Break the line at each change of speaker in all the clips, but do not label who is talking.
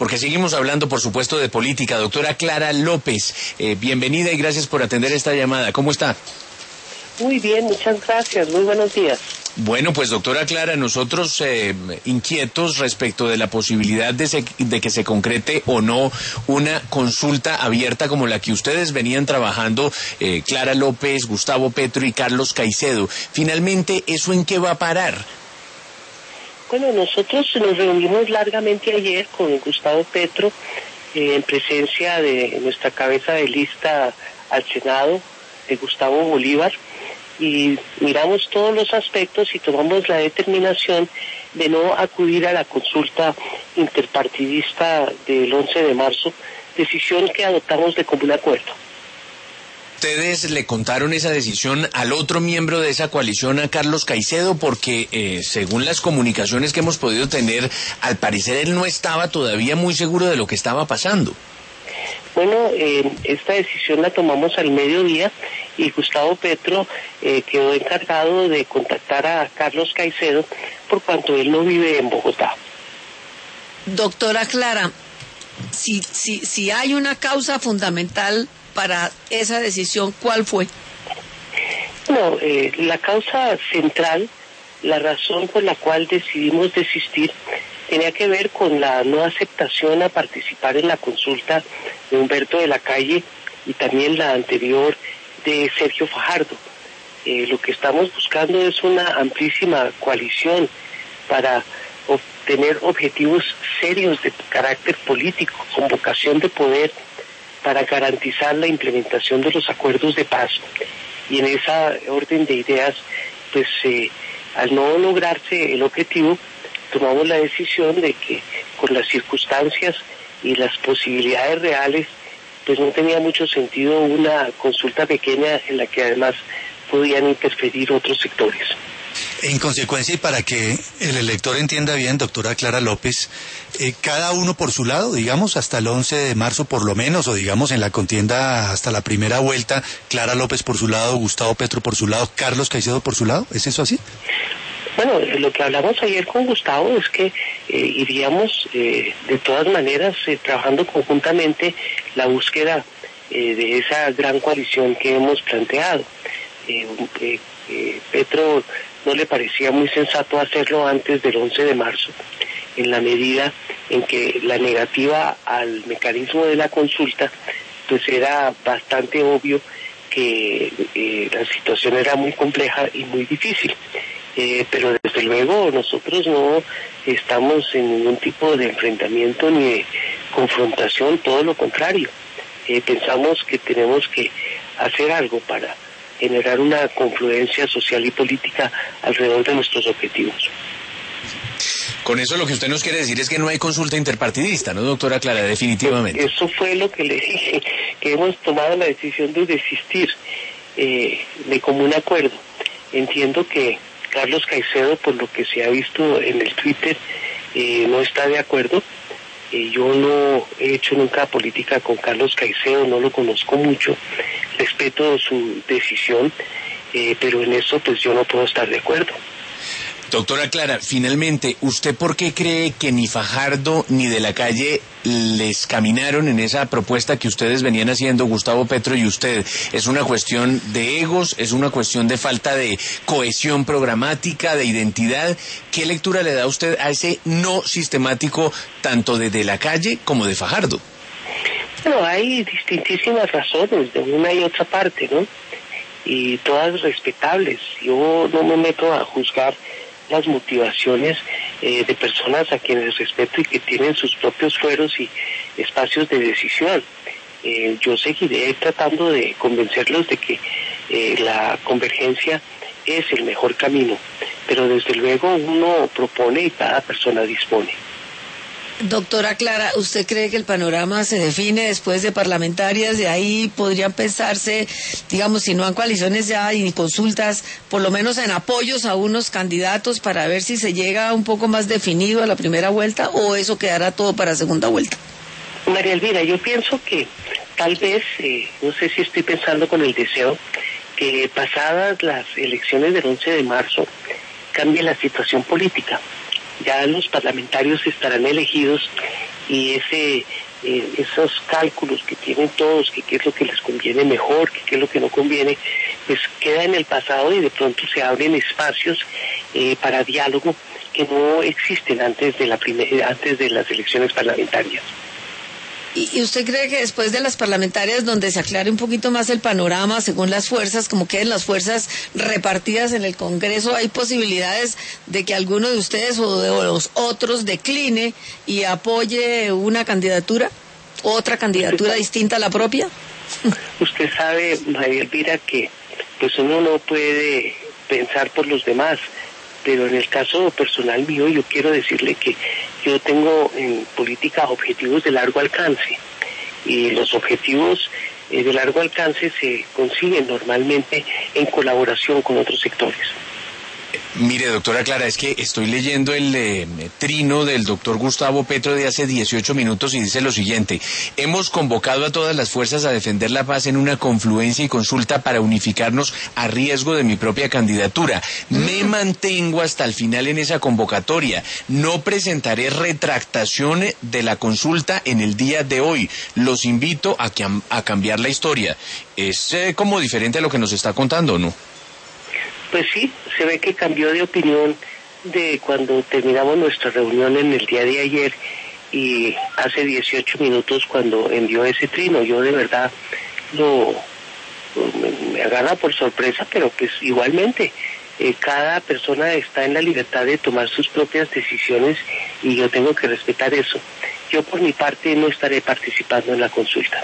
porque seguimos hablando, por supuesto, de política. Doctora Clara López, bienvenida y gracias por atender esta llamada. ¿Cómo está?
Muy bien, muchas gracias. Muy buenos días.
Bueno, pues doctora Clara, nosotros inquietos respecto de la posibilidad de que se concrete o no una consulta abierta como la que ustedes venían trabajando, Clara López, Gustavo Petro y Carlos Caicedo. Finalmente, ¿eso en qué va a parar?
Bueno, nosotros nos reunimos largamente ayer con Gustavo Petro en presencia de nuestra cabeza de lista al Senado, de Gustavo Bolívar, y miramos todos los aspectos y tomamos la determinación de no acudir a la consulta interpartidista del 11 de marzo, decisión que adoptamos de común acuerdo.
¿Ustedes le contaron esa decisión al otro miembro de esa coalición, a Carlos Caicedo? Porque según las comunicaciones que hemos podido tener, al parecer él no estaba todavía muy seguro de lo que estaba pasando.
Bueno, esta decisión la tomamos al mediodía y Gustavo Petro quedó encargado de contactar a Carlos Caicedo por cuanto él no vive en Bogotá.
Doctora Clara, si hay una causa fundamental para esa decisión, ¿cuál fue?
No, la causa central, la razón por la cual decidimos desistir, tenía que ver con la no aceptación a participar en la consulta de Humberto de la Calle y también la anterior de Sergio Fajardo. Lo que estamos buscando es una amplísima coalición para obtener objetivos serios de carácter político, con vocación de poder, para garantizar la implementación de los acuerdos de paz. Y en esa orden de ideas, pues al no lograrse el objetivo, tomamos la decisión de que con las circunstancias y las posibilidades reales, pues no tenía mucho sentido una consulta pequeña en la que además podían interferir otros sectores.
En consecuencia, y para que el elector entienda bien, doctora Clara López, cada uno por su lado, digamos, hasta el 11 de marzo por lo menos, o digamos en la contienda hasta la primera vuelta, Clara López por su lado, Gustavo Petro por su lado, Carlos Caicedo por su lado, ¿es eso así?
Bueno, lo que hablamos ayer con Gustavo es que iríamos de todas maneras trabajando conjuntamente la búsqueda de esa gran coalición que hemos planteado. Petro no le parecía muy sensato hacerlo antes del 11 de marzo, en la medida en que la negativa al mecanismo de la consulta, pues era bastante obvio que la situación era muy compleja y muy difícil. Pero desde luego nosotros no estamos en ningún tipo de enfrentamiento ni de confrontación, todo lo contrario. Pensamos que tenemos que hacer algo para generar una confluencia social y política alrededor de nuestros objetivos.
Con eso lo que usted nos quiere decir es que no hay consulta interpartidista, ¿no, doctora Clara? Definitivamente.
Eso fue lo que le dije, que hemos tomado la decisión de desistir de común acuerdo. Entiendo que Carlos Caicedo, por lo que se ha visto en el Twitter, no está de acuerdo. Yo no he hecho nunca política con Carlos Caicedo, no lo conozco mucho, respeto su decisión, pero en eso pues yo no puedo estar de acuerdo.
Doctora Clara, finalmente, ¿usted por qué cree que ni Fajardo ni de la Calle les caminaron en esa propuesta que ustedes venían haciendo, Gustavo Petro y usted? ¿Es una cuestión de egos? ¿Es una cuestión de falta de cohesión programática, de identidad? ¿Qué lectura le da usted a ese no sistemático tanto de la Calle como de Fajardo?
Bueno, hay distintísimas razones de una y otra parte, ¿no? Y todas respetables. Yo no me meto a juzgar las motivaciones de personas a quienes respeto y que tienen sus propios fueros y espacios de decisión. Yo seguiré tratando de convencerlos de que la convergencia es el mejor camino, pero desde luego uno propone y cada persona dispone.
Doctora Clara, ¿usted cree que el panorama se define después de parlamentarias? De ahí podrían pensarse, digamos, si no en coaliciones ya y ni consultas, por lo menos en apoyos a unos candidatos para ver si se llega un poco más definido a la primera vuelta, o eso quedará todo para segunda vuelta.
María Elvira, yo pienso que tal vez, no sé si estoy pensando con el deseo, que pasadas las elecciones del 11 de marzo cambie la situación política. Ya los parlamentarios estarán elegidos y esos cálculos que tienen todos, que qué es lo que les conviene mejor, que qué es lo que no conviene, pues queda en el pasado y de pronto se abren espacios para diálogo que no existen antes de las elecciones parlamentarias.
¿Y usted cree que después de las parlamentarias, donde se aclare un poquito más el panorama según las fuerzas, como queden las fuerzas repartidas en el Congreso, hay posibilidades de que alguno de ustedes o de los otros decline y apoye una candidatura, otra candidatura distinta a la propia?
Usted sabe, María Elvira, que pues uno no puede pensar por los demás, pero en el caso personal mío yo quiero decirle que yo tengo en política objetivos de largo alcance y los objetivos de largo alcance se consiguen normalmente en colaboración con otros sectores.
Mire, doctora Clara, es que estoy leyendo el trino del doctor Gustavo Petro de hace 18 minutos y dice lo siguiente: hemos convocado a todas las fuerzas a defender la paz en una confluencia y consulta para unificarnos a riesgo de mi propia candidatura. Me mantengo hasta el final en esa convocatoria. No presentaré retractación de la consulta en el día de hoy. Los invito a cambiar la historia. Es como diferente a lo que nos está contando, ¿no?
Pues sí, se ve que cambió de opinión de cuando terminamos nuestra reunión en el día de ayer y hace 18 minutos cuando envió ese trino. Yo de verdad me agarra por sorpresa, pero pues igualmente cada persona está en la libertad de tomar sus propias decisiones y yo tengo que respetar eso. Yo por mi parte no estaré participando en la consulta.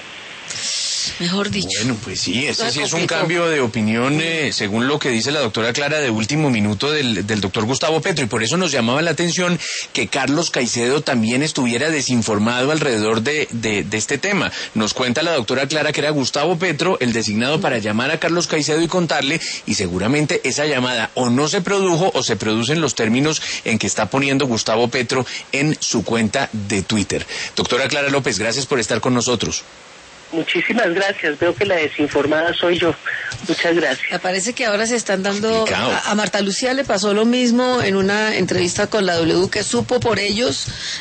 Mejor dicho.
Bueno, pues sí, ese sí es un cambio de opinión, según lo que dice la doctora Clara, de último minuto del doctor Gustavo Petro, y por eso nos llamaba la atención que Carlos Caicedo también estuviera desinformado alrededor de este tema. Nos cuenta la doctora Clara que era Gustavo Petro el designado para llamar a Carlos Caicedo y contarle, y seguramente esa llamada o no se produjo o se produce en los términos en que está poniendo Gustavo Petro en su cuenta de Twitter. Doctora Clara López, gracias por estar con nosotros.
Muchísimas gracias, veo que la desinformada soy yo. Muchas gracias.
Me parece que ahora se están dando... A Marta Lucía le pasó lo mismo en una entrevista con la W, que supo por ellos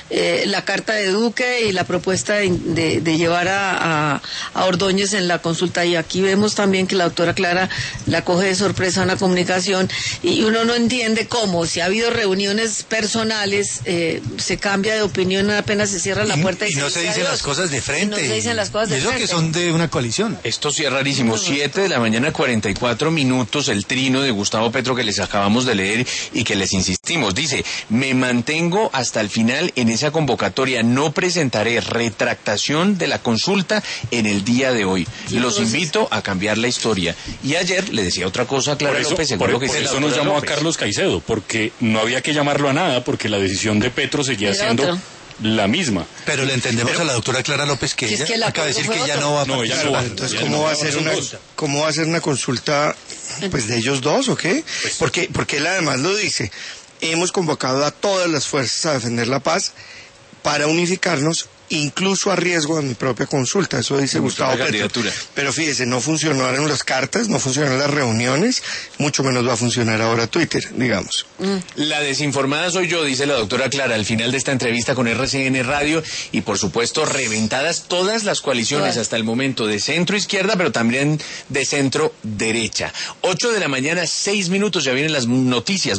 la carta de Duque y la propuesta de llevar a Ordóñez en la consulta, y aquí vemos también que la doctora Clara la coge de sorpresa una comunicación y uno no entiende cómo, si ha habido reuniones personales, se cambia de opinión apenas se cierra la puerta
y no se dicen las cosas de frente.
No se dicen las cosas de frente.
Que son de una coalición.
Esto sí es rarísimo. 7 de la mañana, 44 minutos, el trino de Gustavo Petro que les acabamos de leer y que les insistimos. Dice: me mantengo hasta el final en esa convocatoria. No presentaré retractación de la consulta en el día de hoy. Los invito a cambiar la historia. Y ayer le decía otra cosa a Clara López.
Por eso nos llamó a Carlos Caicedo, porque no había que llamarlo a nada, porque la decisión de Petro seguía siendo la misma.
Pero le entendemos a la doctora Clara López que ella acaba de decir que ella no va a participar.
Entonces, ¿cómo va a ser una consulta pues de ellos dos o qué? Porque él además lo dice: hemos convocado a todas las fuerzas a defender la paz para unificarnos, incluso a riesgo de mi propia consulta. Eso dice Gustavo Petro. Pero fíjese, no funcionaron las cartas, no funcionaron las reuniones, mucho menos va a funcionar ahora Twitter, digamos.
La desinformada soy yo, dice la doctora Clara al final de esta entrevista con RCN Radio, y por supuesto reventadas todas las coaliciones hasta el momento de centro izquierda, pero también de centro derecha. 8 de la mañana, 6 minutos, ya vienen las noticias.